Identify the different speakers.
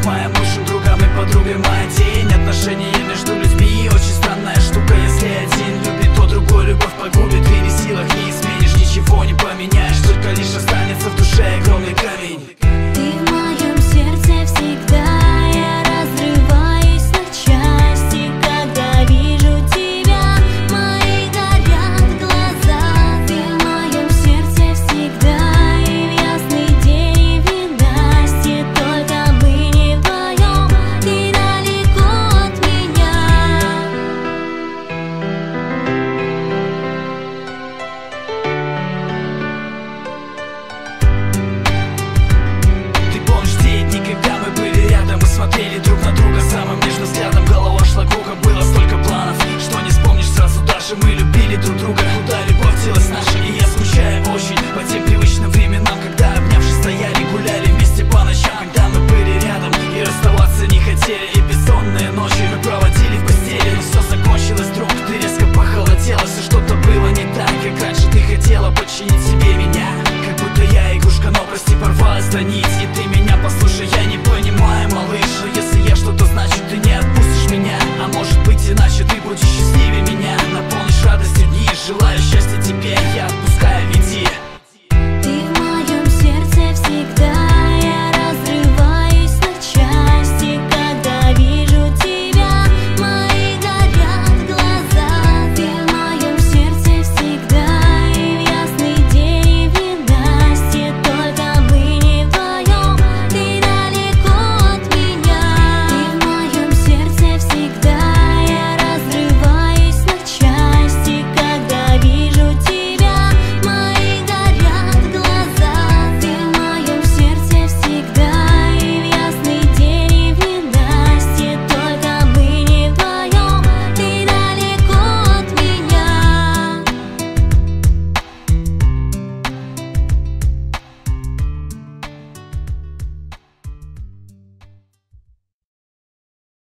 Speaker 1: моим лучшим другом и подругой моя тень. Отношения между людьми очень странная штука. Если один любит, то другой любовь погубит. Ты не в силах не изменишь, ничего не поменяешь, только лишь останется в душе